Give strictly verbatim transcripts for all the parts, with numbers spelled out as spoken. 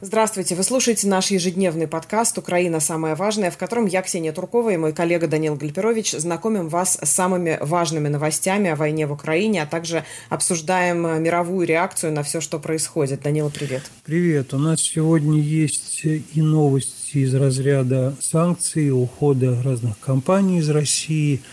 Здравствуйте, вы слушаете наш ежедневный подкаст «Украина. Самое важное», в котором я, Ксения Туркова, и мой коллега Даниил Гальперович знакомим вас с самыми важными новостями о войне в Украине, а также обсуждаем мировую реакцию на все, что происходит. Данила, привет. Привет. У нас сегодня есть и новости из разряда санкций, ухода разных компаний из России,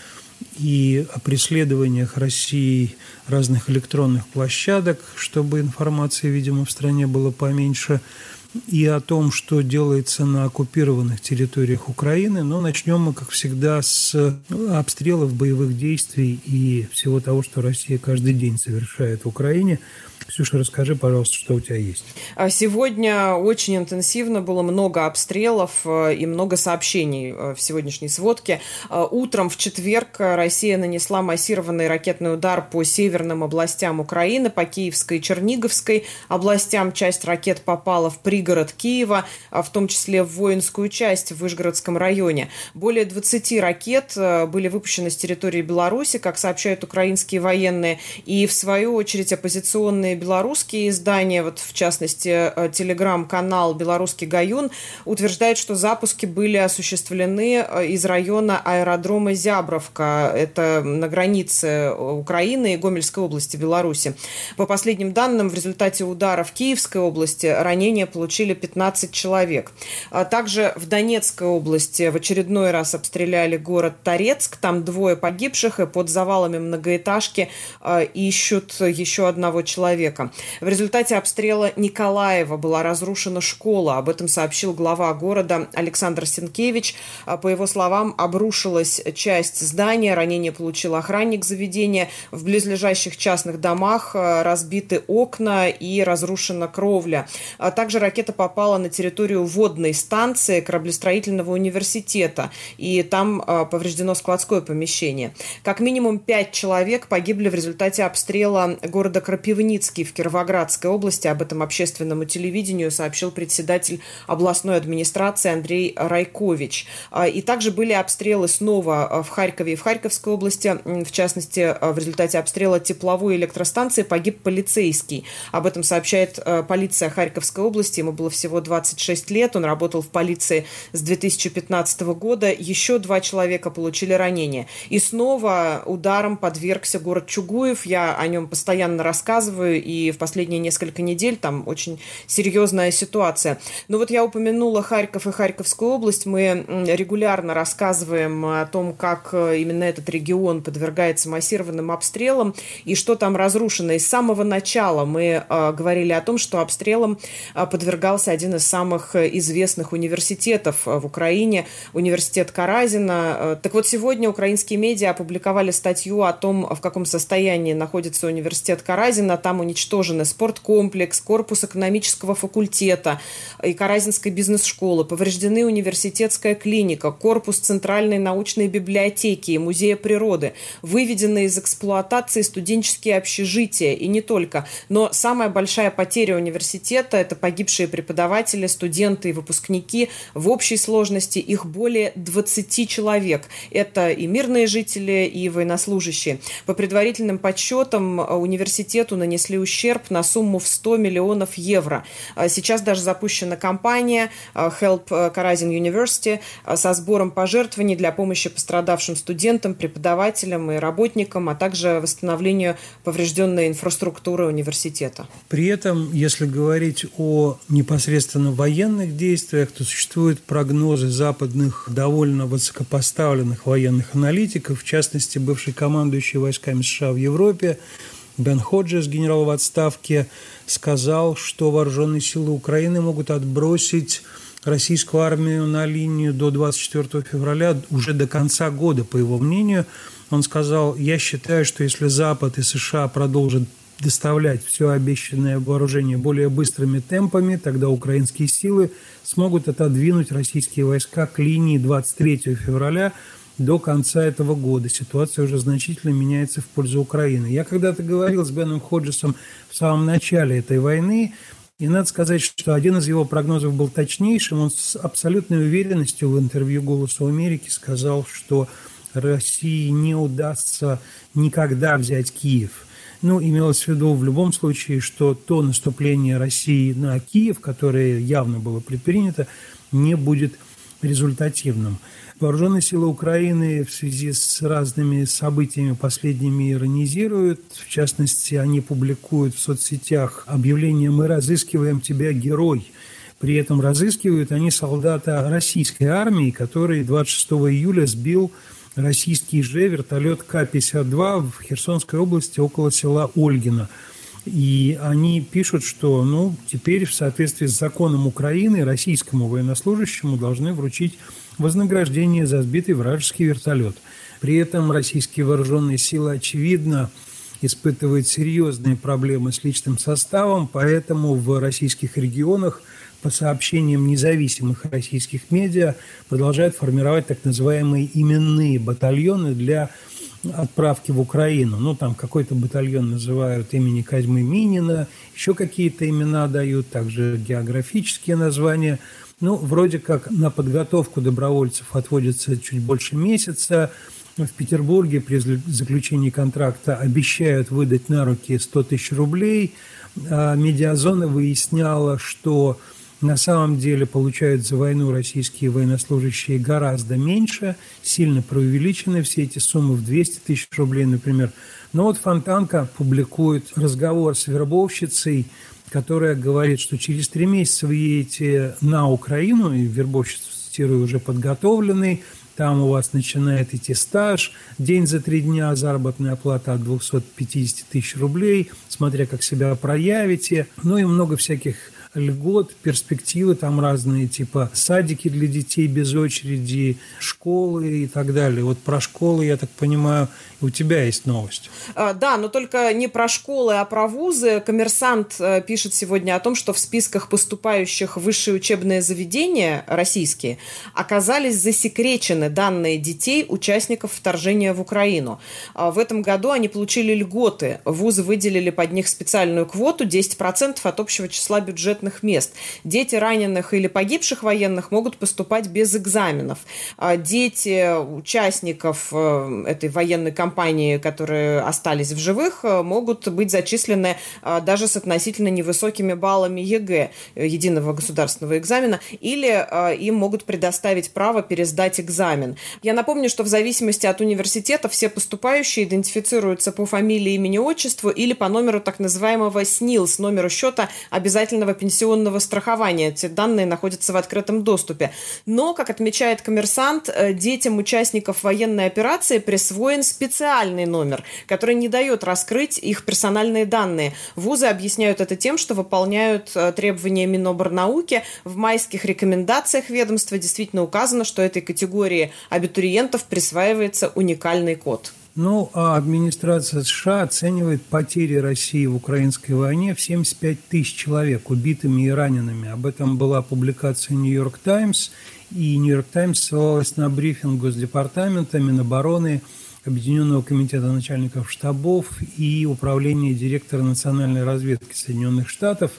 и о преследованиях России разных электронных площадок, чтобы информации, видимо, в стране было поменьше, и о том, что делается на оккупированных территориях Украины. Но начнем мы, как всегда, с обстрелов, боевых действий и всего того, что Россия каждый день совершает в Украине. Ксюша, расскажи, пожалуйста, что у тебя есть. Сегодня очень интенсивно было много обстрелов и много сообщений в сегодняшней сводке. Утром в четверг Россия нанесла массированный ракетный удар по северным областям Украины, по Киевской и Черниговской областям. Часть ракет попала в пригород Киева, в том числе в воинскую часть в Вышгородском районе. Более двадцати ракет были выпущены с территории Беларуси, как сообщают украинские военные, и в свою очередь оппозиционные белорусские издания, вот в частности телеграм-канал «Белорусский Гаюн», утверждает, что запуски были осуществлены из района аэродрома Зябровка. Это на границе Украины и Гомельской области Беларуси. По последним данным, в результате удара в Киевской области ранения получили пятнадцать человек. Также в Донецкой области в очередной раз обстреляли город Торецк. Там двое погибших, и под завалами многоэтажки ищут еще одного человека. В результате обстрела Николаева была разрушена школа. Об этом сообщил глава города Александр Сенкевич. По его словам, обрушилась часть здания, ранение получил охранник заведения. В близлежащих частных домах разбиты окна и разрушена кровля. Также ракета попала на территорию водной станции кораблестроительного университета, и там повреждено складское помещение. Как минимум пять человек погибли в результате обстрела города Крапивницкий в Кировоградской области. Об этом общественному телевидению сообщил председатель областной администрации Андрей Райкович. И также были обстрелы снова в Харькове и в Харьковской области. В частности, в результате обстрела тепловой электростанции погиб полицейский. Об этом сообщает полиция Харьковской области. Ему было всего двадцать шесть лет. Он работал в полиции с две тысячи пятнадцатого года. Еще два человека получили ранения. И снова ударом подвергся город Чугуев. Я о нем постоянно рассказываю, и в последние несколько недель там очень серьезная ситуация. Но вот я упомянула Харьков и Харьковскую область. Мы регулярно рассказываем о том, как именно этот регион подвергается массированным обстрелам и что там разрушено. И с самого начала мы э, говорили о том, что обстрелам э, подвергался один из самых известных университетов в Украине, университет Каразина. Так вот, сегодня украинские медиа опубликовали статью о том, в каком состоянии находится университет Каразина. Там уничтожены спорткомплекс, корпус экономического факультета и Каразинской бизнес-школы, повреждены университетская клиника, корпус Центральной научной библиотеки и музея природы, выведены из эксплуатации студенческие общежития, и не только. Но самая большая потеря университета – это погибшие преподаватели, студенты и выпускники. В общей сложности их более двадцати человек. Это и мирные жители, и военнослужащие. По предварительным подсчетам, университету нанесли ущерб на сумму в сто миллионов евро. Сейчас даже запущена кампания Help Karazin University со сбором пожертвований для помощи пострадавшим студентам, преподавателям и работникам, а также восстановлению поврежденной инфраструктуры университета. При этом, если говорить о непосредственно военных действиях, то существуют прогнозы западных довольно высокопоставленных военных аналитиков, в частности, бывший командующий войсками США в Европе Бен Ходжес, генерал в отставке, сказал, что вооруженные силы Украины могут отбросить российскую армию на линию до двадцать четвёртого февраля, уже до конца года, по его мнению. Он сказал: «Я считаю, что если Запад и США продолжат доставлять все обещанное вооружение более быстрыми темпами, тогда украинские силы смогут отодвинуть российские войска к линии двадцать третьего февраля до конца этого года. Ситуация уже значительно меняется в пользу Украины». Я когда-то говорил с Беном Ходжесом в самом начале этой войны, и надо сказать, что один из его прогнозов был точнейшим. Он с абсолютной уверенностью в интервью «Голосу Америки» сказал, что России не удастся никогда взять Киев. Ну, имелось в виду в любом случае, что то наступление России на Киев, которое явно было предпринято, не будет результативным. Вооруженные силы Украины в связи с разными событиями последними иронизируют. В частности, они публикуют в соцсетях объявление «Мы разыскиваем тебя, герой». При этом разыскивают они солдата российской армии, который двадцать шестого июля сбил российский же вертолет Ка пятьдесят два в Херсонской области около села Ольгино. И они пишут, что ну, теперь в соответствии с законом Украины российскому военнослужащему должны вручить вознаграждение за сбитый вражеский вертолет. При этом российские вооруженные силы, очевидно, испытывают серьезные проблемы с личным составом, поэтому в российских регионах, по сообщениям независимых российских медиа, продолжают формировать так называемые именные батальоны для отправки в Украину. Ну, там какой-то батальон называют имени Козьмы Минина, еще какие-то имена дают, также географические названия. Ну, вроде как на подготовку добровольцев отводится чуть больше месяца. В Петербурге при заключении контракта обещают выдать на руки сто тысяч рублей. А Медиазона выясняла, что на самом деле получают за войну российские военнослужащие гораздо меньше, сильно преувеличены все эти суммы в двести тысяч рублей, например. Но вот Фонтанка публикует разговор с вербовщицей, которая говорит, что через три месяца вы едете на Украину, и вербовщицу, цитирую, уже подготовленный, там у вас начинает идти стаж, день за три дня, заработная плата от двести пятьдесят тысяч рублей, смотря как себя проявите, ну и много всяких льгот, перспективы там разные, типа садики для детей без очереди, школы и так далее. Вот про школы, я так понимаю, у тебя есть новость. Да, но только не про школы, а про вузы. «Коммерсант» пишет сегодня о том, что в списках поступающих в высшие учебные заведения российские оказались засекречены данные детей, участников вторжения в Украину. В этом году они получили льготы. Вузы выделили под них специальную квоту десять процентов от общего числа бюджетных мест. Дети раненых или погибших военных могут поступать без экзаменов. Дети участников этой военной кампании, которые остались в живых, могут быть зачислены даже с относительно невысокими баллами ЕГЭ, единого государственного экзамена, или им могут предоставить право пересдать экзамен. Я напомню, что в зависимости от университета все поступающие идентифицируются по фамилии, имени, отчеству или по номеру так называемого СНИЛС, номеру счета обязательного пенсионного страхования. Эти данные находятся в открытом доступе. Но, как отмечает «Коммерсант», детям участников военной операции присвоен специальный номер, который не дает раскрыть их персональные данные. Вузы объясняют это тем, что выполняют требования Миноборнауки. В майских рекомендациях ведомства действительно указано, что этой категории абитуриентов присваивается уникальный код. Ну, а администрация США оценивает потери России в украинской войне в семьдесят пять тысяч человек убитыми и ранеными. Об этом была публикация «Нью-Йорк Таймс», и «Нью-Йорк Таймс» ссылалась на брифинг Госдепартамента, Минобороны, Объединенного комитета начальников штабов и Управления директора национальной разведки Соединенных Штатов.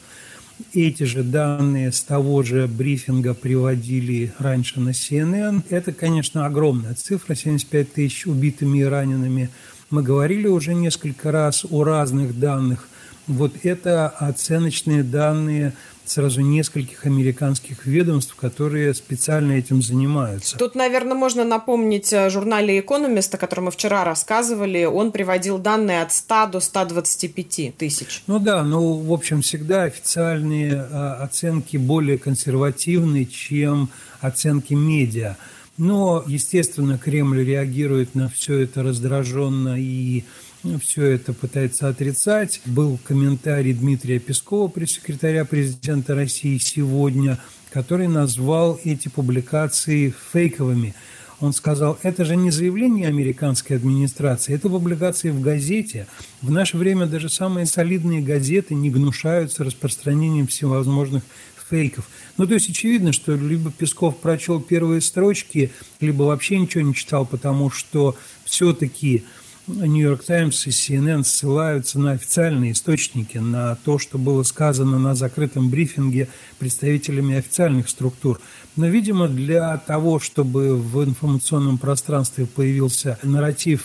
Эти же данные с того же брифинга приводили раньше на Си Эн Эн. Это, конечно, огромная цифра, семьдесят пять тысяч убитыми и ранеными. Мы говорили уже несколько раз о разных данных. Вот это оценочные данные сразу нескольких американских ведомств, которые специально этим занимаются. Тут, наверное, можно напомнить о журнале «Экономист», о котором мы вчера рассказывали. Он приводил данные от ста до ста двадцати пяти тысяч. Ну да, ну, в общем, всегда официальные а, оценки более консервативны, чем оценки медиа. Но, естественно, Кремль реагирует на все это раздраженно и все это пытается отрицать. Был комментарий Дмитрия Пескова, пресс-секретаря президента России, сегодня, который назвал эти публикации фейковыми. Он сказал, это же не заявление американской администрации, это публикации в газете. В наше время даже самые солидные газеты не гнушаются распространением всевозможных фейков. Ну, то есть очевидно, что либо Песков прочел первые строчки, либо вообще ничего не читал, потому что все-таки «Нью-Йорк Таймс» и Си Эн Эн ссылаются на официальные источники, на то, что было сказано на закрытом брифинге представителями официальных структур. Но, видимо, для того, чтобы в информационном пространстве появился нарратив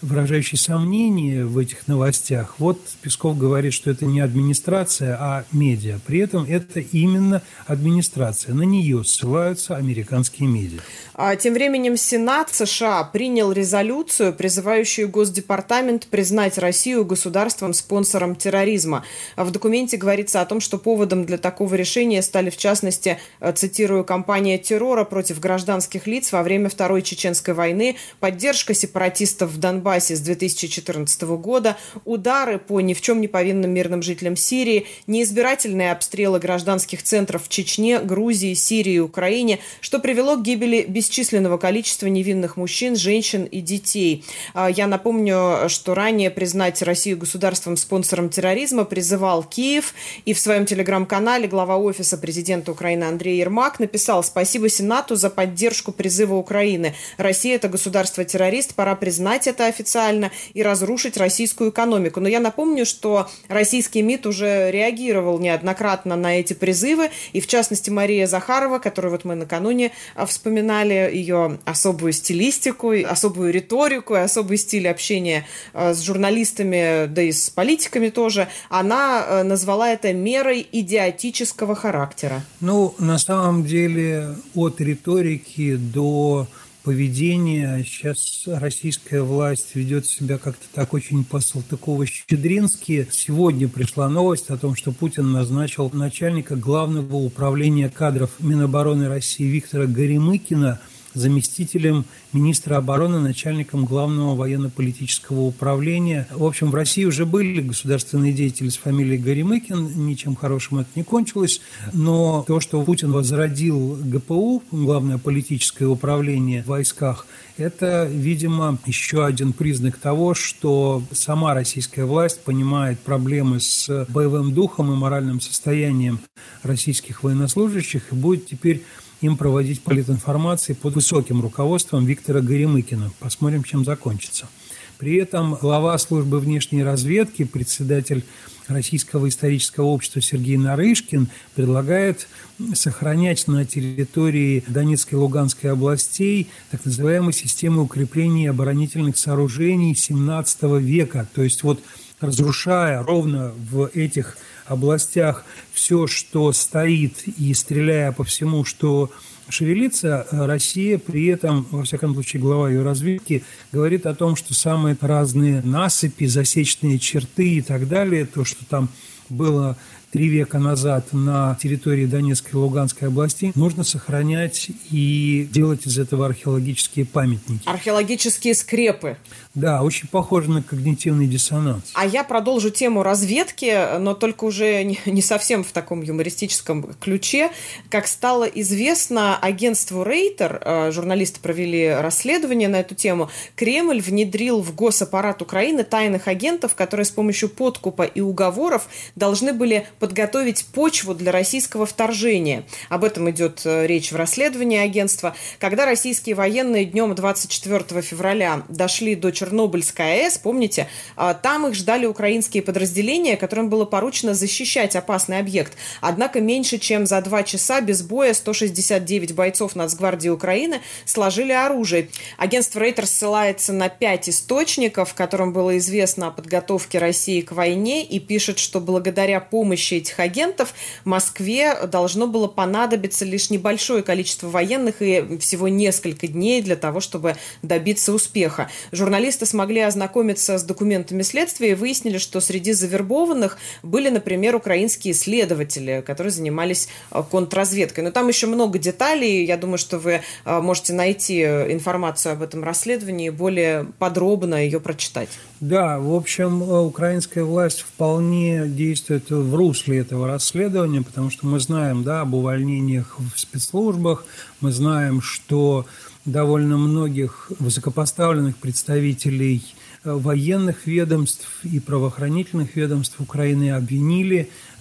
выражающий сомнения в этих новостях. Вот Песков говорит, что это не администрация, а медиа. При этом это именно администрация. На нее ссылаются американские медиа. А тем временем Сенат США принял резолюцию, призывающую Госдепартамент признать Россию государством-спонсором терроризма. В документе говорится о том, что поводом для такого решения стали, в частности, цитирую, кампания террора против гражданских лиц во время Второй Чеченской войны, поддержка сепаратистов в Донбассе с две тысячи четырнадцатого года, удары по ни в чем не повинным мирным жителям Сирии, неизбирательные обстрелы гражданских центров в Чечне, Грузии, Сирии и Украине, что привело к гибели бесчисленного количества невинных мужчин, женщин и детей. Я напомню, что ранее признать Россию государством-спонсором терроризма призывал Киев, и в своем телеграм-канале глава офиса президента Украины Андрей Ермак написал: «Спасибо Сенату за поддержку призыва Украины. Россия – это государство-террорист, пора признать это официально и разрушить российскую экономику». Но я напомню, что российский МИД уже реагировал неоднократно на эти призывы, и в частности Мария Захарова, которую вот мы накануне вспоминали, ее особую стилистику, особую риторику и особый стиль общения с журналистами, да и с политиками тоже, она назвала это мерой идиотического характера. Ну, на самом деле, от риторики до поведения сейчас российская власть ведет себя как-то так очень по-салтыково-щедрински. Сегодня пришла новость о том, что Путин назначил начальника Главного управления кадров Минобороны России Виктора Горемыкина заместителем министра обороны, начальником Главного военно-политического управления. В общем, в России уже были государственные деятели с фамилией Горемыкин, ничем хорошим это не кончилось, но то, что Путин возродил ГПУ, Главное политическое управление в войсках, это, видимо, еще один признак того, что сама российская власть понимает проблемы с боевым духом и моральным состоянием российских военнослужащих и будет теперь им проводить политинформации под высоким руководством Виктора Горемыкина. Посмотрим, чем закончится. При этом глава службы внешней разведки, председатель Российского исторического общества Сергей Нарышкин предлагает сохранять на территории Донецкой и Луганской областей так называемую систему укрепления оборонительных сооружений семнадцатого века. То есть вот разрушая ровно в этих областях все, что стоит, и стреляя по всему, что шевелится, Россия при этом, во всяком случае, глава ее разведки, говорит о том, что самые разные насыпи, засечные черты и так далее, то, что там было три века назад на территории Донецкой и Луганской областей, нужно сохранять и делать из этого археологические памятники. Археологические скрепы. Да, очень похоже на когнитивный диссонанс. А я продолжу тему разведки, но только уже не совсем в таком юмористическом ключе. Как стало известно, агентству Рейтер, журналисты провели расследование на эту тему, Кремль внедрил в госаппарат Украины тайных агентов, которые с помощью подкупа и уговоров должны были подготовить почву для российского вторжения. Об этом идет речь в расследовании агентства. Когда российские военные днем двадцать четвёртого февраля дошли до Чернобыльской АЭС, помните, там их ждали украинские подразделения, которым было поручено защищать опасный объект. Однако меньше чем за два часа без боя сто шестьдесят девять бойцов Нацгвардии Украины сложили оружие. Агентство Рейтер ссылается на пять источников, которым было известно о подготовке России к войне, и пишет, что благодаря помощи этих агентов Москве должно было понадобиться лишь небольшое количество военных и всего несколько дней для того, чтобы добиться успеха. Журналисты смогли ознакомиться с документами следствия и выяснили, что среди завербованных были, например, украинские следователи, которые занимались контрразведкой. Но там еще много деталей. Я думаю, что вы можете найти информацию об этом расследовании и более подробно ее прочитать. Да, в общем, украинская власть вполне действует в русле этого расследования, потому что мы знаем, да, об увольнениях в спецслужбах, мы знаем, что довольно многих высокопоставленных представителей военных ведомств и правоохранительных ведомств Украины обвинили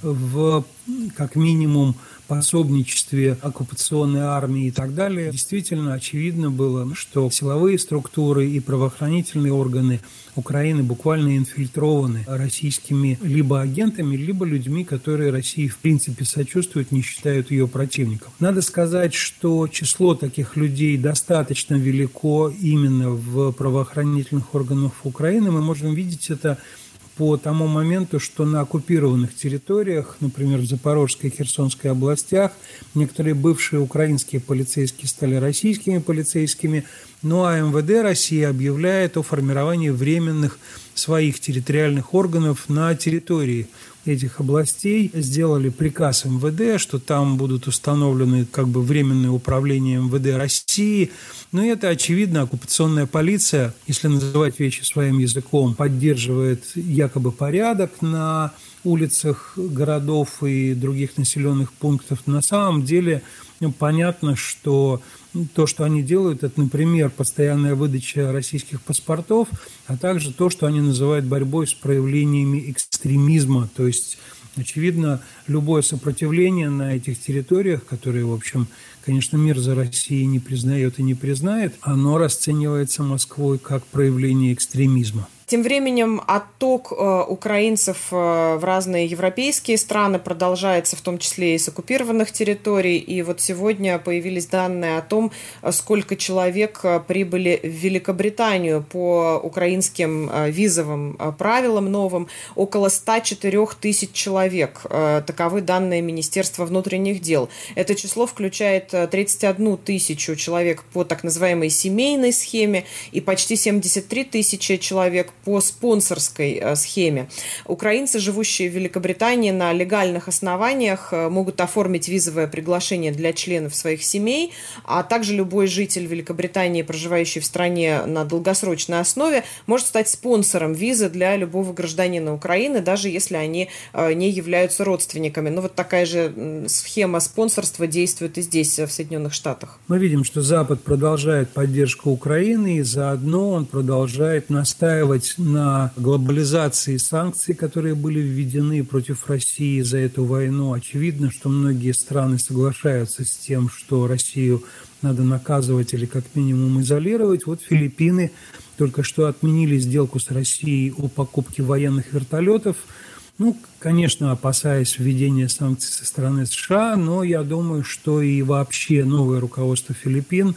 в, как минимум, пособничестве оккупационной армии и так далее, действительно очевидно было, что силовые структуры и правоохранительные органы Украины буквально инфильтрованы российскими либо агентами, либо людьми, которые России в принципе сочувствуют, не считают ее противником. Надо сказать, что число таких людей достаточно велико именно в правоохранительных органах Украины. Мы можем видеть это по тому моменту, что на оккупированных территориях, например, в Запорожской и Херсонской областях, некоторые бывшие украинские полицейские стали российскими полицейскими, ну а МВД России объявляет о формировании временных своих территориальных органов на территории этих областей. Сделали приказ МВД, что там будут установлены как бы временное управление МВД России. Но это, очевидно, оккупационная полиция, если называть вещи своим языком, поддерживает якобы порядок на улицах городов и других населенных пунктов. На самом деле понятно, что то, что они делают, это, например, постоянная выдача российских паспортов, а также то, что они называют борьбой с проявлениями экстремизма. То есть, очевидно, любое сопротивление на этих территориях, которые, в общем, конечно, мир за Россией не признает и не признает, оно расценивается Москвой как проявление экстремизма. Тем временем отток э, украинцев э, в разные европейские страны продолжается, в том числе и с оккупированных территорий. И вот сегодня появились данные о том, сколько человек прибыли в Великобританию по украинским э, визовым э, правилам новым. Около ста четырёх тысяч человек. Э, таковы данные Министерства внутренних дел. Это число включает тридцать одну тысячу человек по так называемой семейной схеме и почти семьдесят три тысячи человек по спонсорской схеме. Украинцы, живущие в Великобритании на легальных основаниях, могут оформить визовое приглашение для членов своих семей, а также любой житель Великобритании, проживающий в стране на долгосрочной основе, может стать спонсором визы для любого гражданина Украины, даже если они не являются родственниками. Но вот такая же схема спонсорства действует и здесь, в Соединенных Штатах. Мы видим, что Запад продолжает поддержку Украины, и заодно он продолжает настаивать на глобализации санкций, которые были введены против России за эту войну. Очевидно, что многие страны соглашаются с тем, что Россию надо наказывать или как минимум изолировать. Вот Филиппины только что отменили сделку с Россией о покупке военных вертолетов. Ну, конечно, опасаясь введения санкций со стороны США, но я думаю, что и вообще новое руководство Филиппин,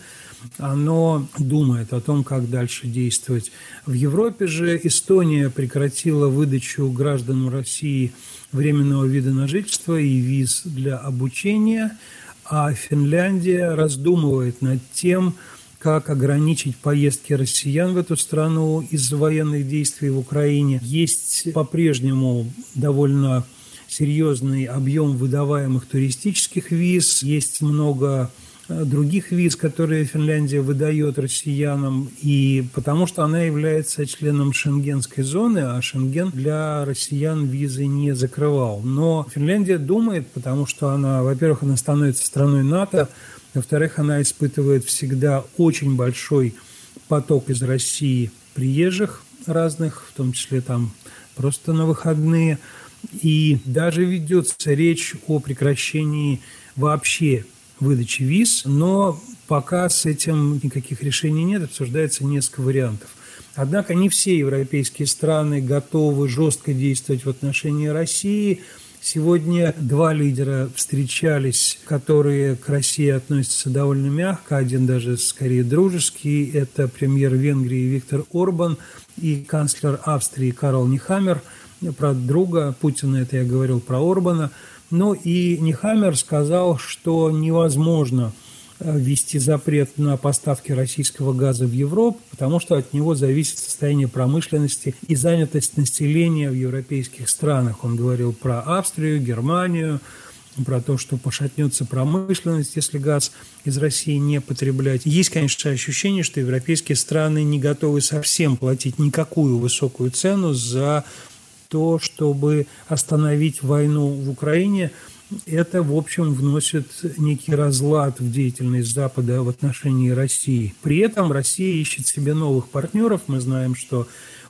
оно думает о том, как дальше действовать. В Европе же Эстония прекратила выдачу гражданам России временного вида на жительство и виз для обучения, а Финляндия раздумывает над тем, как ограничить поездки россиян в эту страну из-за военных действий в Украине. Есть по-прежнему довольно серьезный объем выдаваемых туристических виз, есть много других виз, которые Финляндия выдает россиянам, и потому что она является членом шенгенской зоны, а Шенген для россиян визы не закрывал. Но Финляндия думает, потому что она, во-первых, она становится страной НАТО, во-вторых, она испытывает всегда очень большой поток из России приезжих разных, в том числе там просто на выходные, и даже ведется речь о прекращении вообще выдачи виз, но пока с этим никаких решений нет, обсуждается несколько вариантов. Однако не все европейские страны готовы жестко действовать в отношении России. Сегодня два лидера встречались, которые к России относятся довольно мягко, один даже скорее дружеский. Это премьер Венгрии Виктор Орбан и канцлер Австрии Карл Нехаммер. Про друга Путина это я говорил, про Орбана. Но и Нехаммер сказал, что невозможно ввести запрет на поставки российского газа в Европу, потому что от него зависит состояние промышленности и занятость населения в европейских странах. Он говорил про Австрию, Германию, про то, что пошатнется промышленность, если газ из России не потреблять. Есть, конечно, ощущение, что европейские страны не готовы совсем платить никакую высокую цену за то, чтобы остановить войну в Украине. Это, в общем, вносит некий разлад в деятельность Запада в отношении России. При этом Россия ищет себе новых партнеров. Мы знаем, что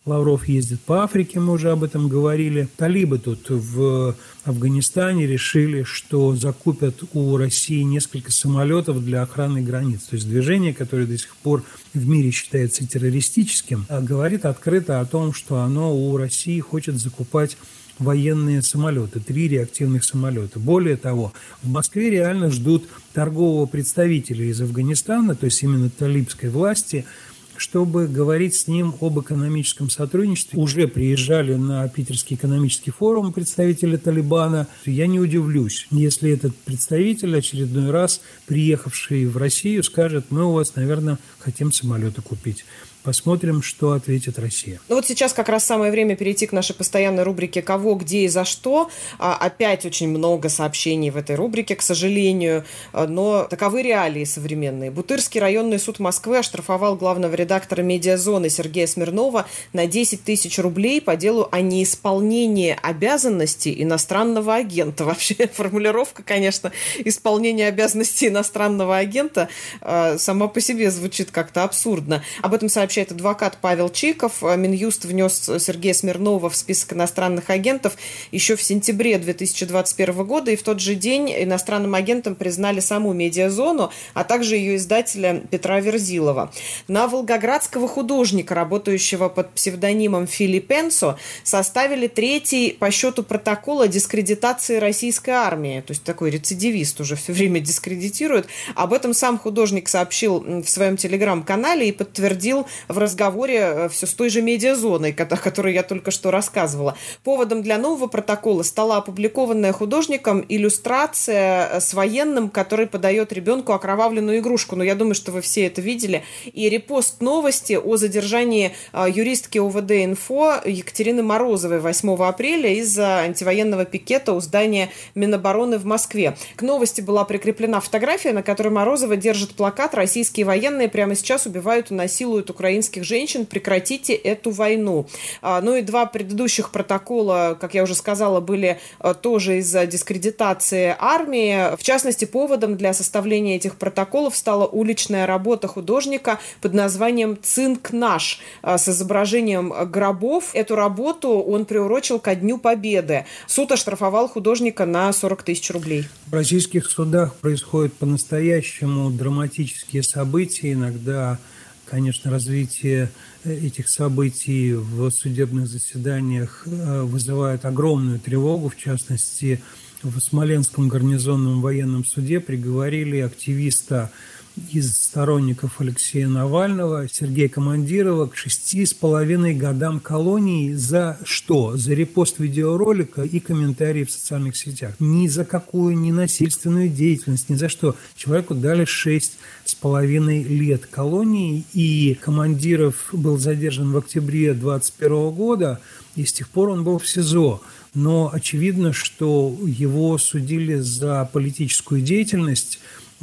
Лавров ездит по Африке, мы уже об этом говорили. Талибы тут в Афганистане решили, что закупят у России несколько самолетов для охраны границ. То есть движение, которое до сих пор в мире считается террористическим, говорит открыто о том, что оно у России хочет закупать военные самолеты, три реактивных самолета. Более того, в Москве реально ждут торгового представителя из Афганистана, то есть именно талибской власти, чтобы говорить с ним об экономическом сотрудничестве. Уже приезжали на Питерский экономический форум представители Талибана. Я не удивлюсь, если этот представитель, очередной раз приехавший в Россию, скажет: мы у вас, наверное, хотим самолеты купить. Посмотрим, что ответит Россия. Ну вот сейчас как раз самое время перейти к нашей постоянной рубрике «Кого, где и за что». А, опять очень много сообщений в этой рубрике, к сожалению, но таковы реалии современные. Бутырский районный суд Москвы оштрафовал главного редактора «Медиазоны» Сергея Смирнова на десять тысяч рублей по делу о неисполнении обязанностей иностранного агента. Вообще формулировка, конечно, исполнение обязанностей иностранного агента э, сама по себе звучит как-то абсурдно. Об этом сообщает адвокат Павел Чиков. Минюст внес Сергея Смирнова в список иностранных агентов еще в сентябре две тысячи двадцать первого года, и в тот же день иностранным агентом признали саму «Медиазону», а также ее издателя Петра Верзилова. На волгоградского художника, работающего под псевдонимом Филиппенсо, составили третий по счету протокол о дискредитации российской армии. То есть такой рецидивист уже все время дискредитирует. Об этом сам художник сообщил в своем телеграм-канале и подтвердил в разговоре все с той же «Медиазоной», о которой я только что рассказывала. Поводом для нового протокола стала опубликованная художником иллюстрация с военным, который подает ребенку окровавленную игрушку. Но я думаю, что вы все это видели. И репост новости о задержании юристки ОВД-Инфо Екатерины Морозовой восьмого апреля из-за антивоенного пикета у здания Минобороны в Москве. К новости была прикреплена фотография, на которой Морозова держит плакат: «Российские военные прямо сейчас убивают и насилуют украинцев украинских женщин, прекратите эту войну». Ну и два предыдущих протокола, как я уже сказала, были тоже из-за дискредитации армии. В частности, поводом для составления этих протоколов стала уличная работа художника под названием «Цинк наш» с изображением гробов. Эту работу он приурочил ко Дню Победы. Суд оштрафовал художника на сорок тысяч рублей. В российских судах происходят по-настоящему драматические события. Иногда, конечно, развитие этих событий в судебных заседаниях вызывает огромную тревогу. В частности, в Смоленском гарнизонном военном суде приговорили активиста из сторонников Алексея Навального Сергея Командирова к шести с половиной годам колонии за что? За репост видеоролика и комментарии в социальных сетях. Ни за какую ненасильственную деятельность, ни за что. Человеку дали шесть с половиной лет колонии, и Командиров был задержан в октябре двадцать первого года, и с тех пор он был в СИЗО. Но очевидно, что его судили за политическую деятельность,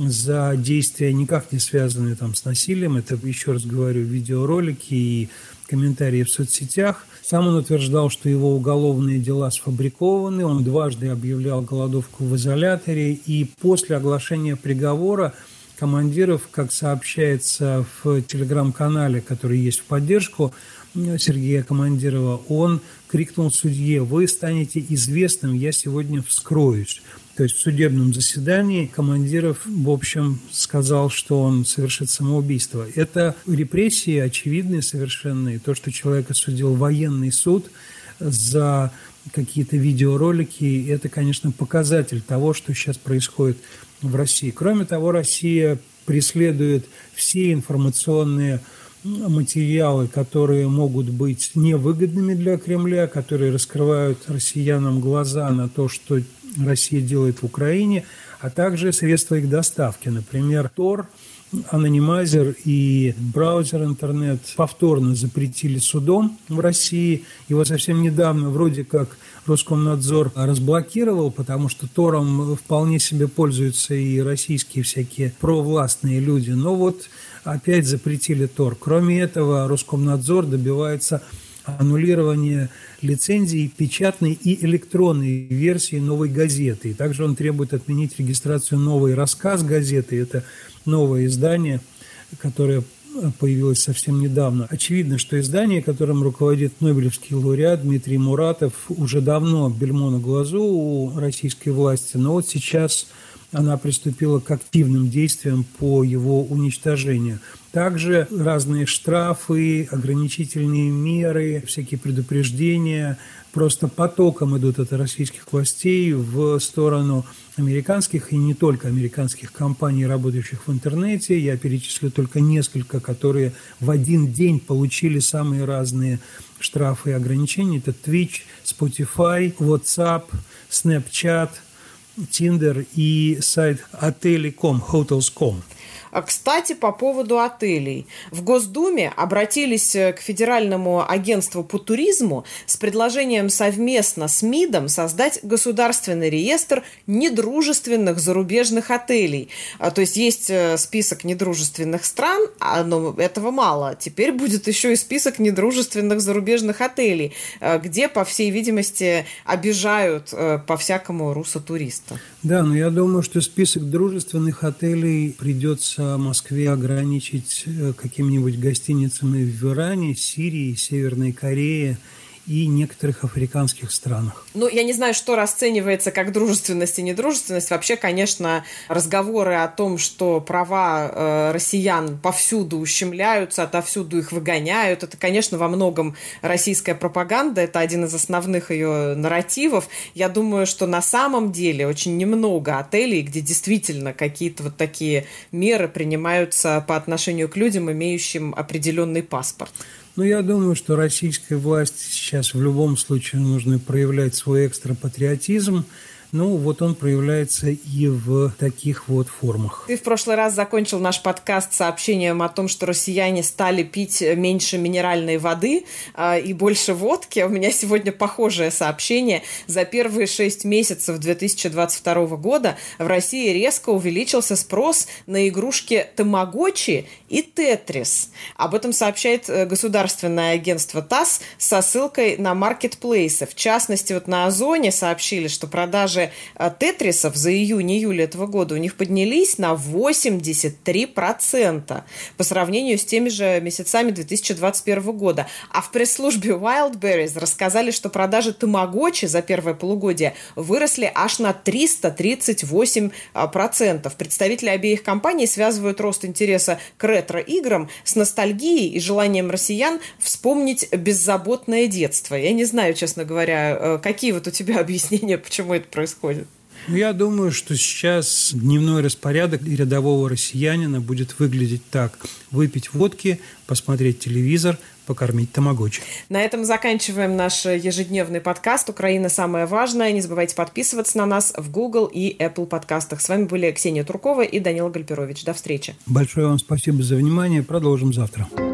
за действия, никак не связанные там с насилием. Это, еще раз говорю, видеоролики и комментарии в соцсетях. Сам он утверждал, что его уголовные дела сфабрикованы. Он дважды объявлял голодовку в изоляторе. И после оглашения приговора Командиров, как сообщается в телеграм-канале, который есть в поддержку Сергея Командирова, он крикнул судье: «Вы станете известным, я сегодня вскроюсь». То есть в судебном заседании Командиров, в общем, сказал, что он совершит самоубийство. Это репрессии очевидные совершенно. И то, что человека судил военный суд за какие-то видеоролики, это, конечно, показатель того, что сейчас происходит в России. Кроме того, Россия преследует все информационные материалы, которые могут быть невыгодными для Кремля, которые раскрывают россиянам глаза на то, что Россия делает в Украине, а также средства их доставки. Например, Tor, анонимайзер и браузер интернет повторно запретили судом в России. Его совсем недавно вроде как Роскомнадзор разблокировал, потому что Тором вполне себе пользуются и российские всякие провластные люди. Но вот опять запретили Тор. Кроме этого, Роскомнадзор добивается аннулирования лицензий печатной и электронной версии «Новой газеты». И также он требует отменить регистрацию «Новый рассказ» газеты. Это новое издание, которое появилось совсем недавно. Очевидно, что издание, которым руководит нобелевский лауреат Дмитрий Муратов, уже давно бельмо на глазу у российской власти, но вот сейчас она приступила к активным действиям по его уничтожению. Также разные штрафы, ограничительные меры, всякие предупреждения просто потоком идут от российских властей в сторону американских и не только американских компаний, работающих в интернете. Я перечислю только несколько, которые в один день получили самые разные штрафы и ограничения. Это Twitch, Spotify, WhatsApp, Snapchat, Tinder и сайт отели точка ком, хотелс точка ком. Кстати, по поводу отелей. В Госдуме обратились к Федеральному агентству по туризму с предложением совместно с МИДом создать государственный реестр недружественных зарубежных отелей. То есть есть список недружественных стран, но этого мало. Теперь будет еще и список недружественных зарубежных отелей, где, по всей видимости, обижают по-всякому руссо-туриста. Да, но я думаю, что список дружественных отелей придется Москве ограничить какими-нибудь гостиницами в Иране, Сирии, Северной Корее и некоторых африканских странах. Ну, я не знаю, что расценивается как дружественность и недружественность. Вообще, конечно, разговоры о том, что права э, россиян повсюду ущемляются, отовсюду их выгоняют, это, конечно, во многом российская пропаганда, это один из основных ее нарративов. Я думаю, что на самом деле очень немного отелей, где действительно какие-то вот такие меры принимаются по отношению к людям, имеющим определенный паспорт. Но я думаю, что российская власть сейчас в любом случае нужно проявлять свой экстрапатриотизм. Ну, вот он проявляется и в таких вот формах. Ты в прошлый раз закончил наш подкаст сообщением о том, что россияне стали пить меньше минеральной воды э, и больше водки. У меня сегодня похожее сообщение. За первые шесть месяцев две тысячи двадцать второго года в России резко увеличился спрос на игрушки Тамагочи и Тетрис. Об этом сообщает государственное агентство ТАСС со ссылкой на маркетплейсы. В частности, вот на Озоне сообщили, что продажи тетрисов за июнь-июль этого года у них поднялись на восемьдесят три процента по сравнению с теми же месяцами две тысячи двадцать первого года. А в пресс-службе Wildberries рассказали, что продажи Тамагочи за первое полугодие выросли аж на триста тридцать восемь процентов. Представители обеих компаний связывают рост интереса к ретро-играм с ностальгией и желанием россиян вспомнить беззаботное детство. Я не знаю, честно говоря, какие вот у тебя объяснения, почему это происходит. Я думаю, что сейчас дневной распорядок рядового россиянина будет выглядеть так. Выпить водки, посмотреть телевизор, покормить тамагочи. На этом заканчиваем наш ежедневный подкаст «Украина. Самое важное». Не забывайте подписываться на нас в Google и Apple подкастах. С вами были Ксения Туркова и Данила Гальперович. До встречи. Большое вам спасибо за внимание. Продолжим завтра.